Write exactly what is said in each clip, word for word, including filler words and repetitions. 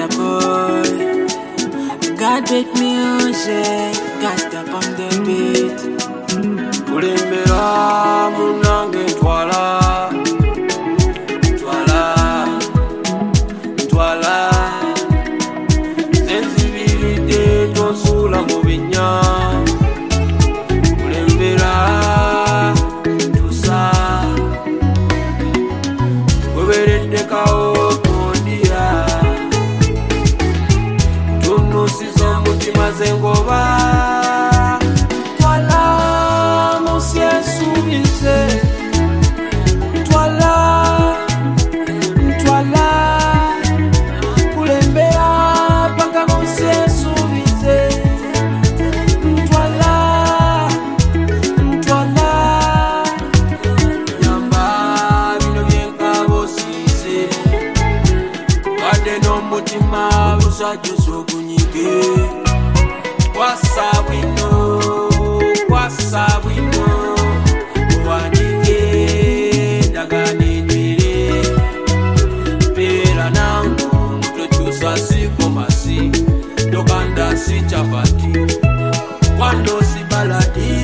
a boy. God make music, got step on the beat. Kulembera munange twala, twala, twala. Sensibility tosula mu binya. Kulembera tusa, weberede kao kondia. Tunusizo mutima zengoba. Mutima usajuso kunyike kwasa wino kwasa wino wanike dagane nyire pera nangu mtochusa siko masi dokanda si chapati wando si baladi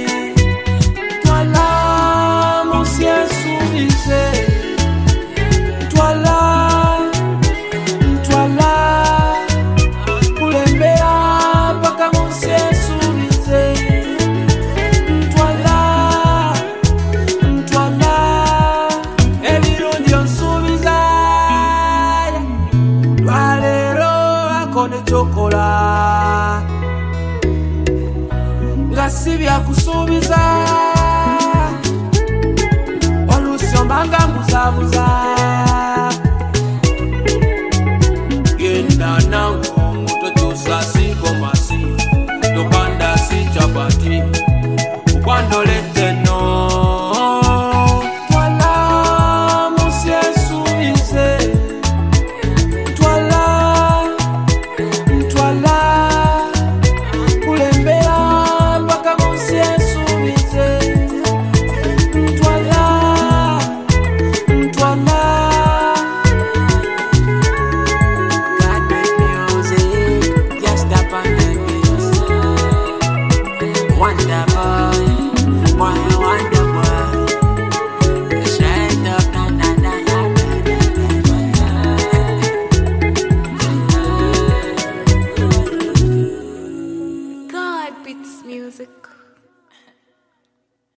twala musiesu bize twala chokola ngasibya kusubiza olusyo mbanga muzabuza